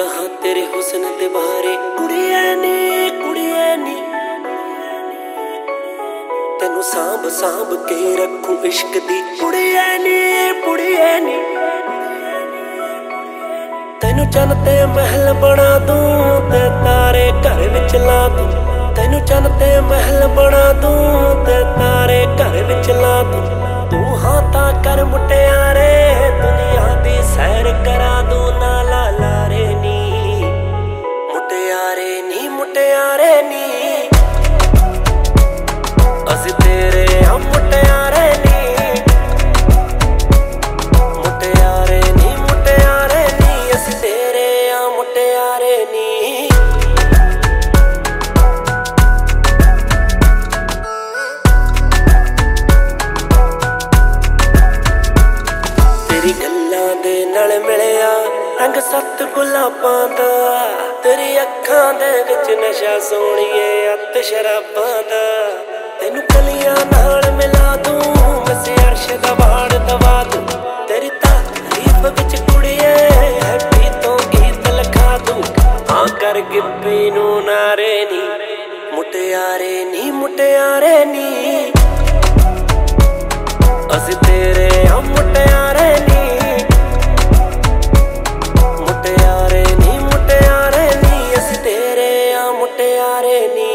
ਕਹਾਂ तेरे हुस्न दे बारे कुड़िए नी तेनू सांभ सांभ के रखूं इश्क दी कुड़िए नी तेनू चन ते महल बना दूं ते तारे घर विच ला दूं तेनू चन ते महल बना दूं ते तारे घर विच ला दूं तू हाँ तां कर मुटियारे दुनिया दी सैर करा दूं ना ला लारे नी मुटियारे नी असीं तेरे आ मुटियारे नी असीं तेरे आ मुटियारे नी तेरी गल्लां दे नाल मिलिया रंग सत्त गुलाबां दा तेरी अखां दे विच नशा सोहणीए अत शराबां दा तेनू कलियां नाल मिला दूं मैं अर्श दा वाड़ दवा दूं तेरी तारीफ विच कुड़िए हैप्पी तो गीत लिखा दूं हाँ कर गिप्पी नू नारे नी मुटियारे नी असीं तेरे आ मुटियारे नी असीं तेरे आ मुटियारे नी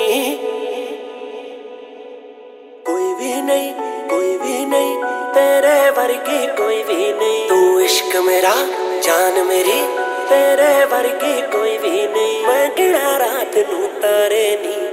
कोई भी नहीं तेरे वर्गी कोई भी नहीं तू इश्क मेरा जान मेरी तेरे वर्गी कोई भी नहीं मैं गिना रात नू तारे नी।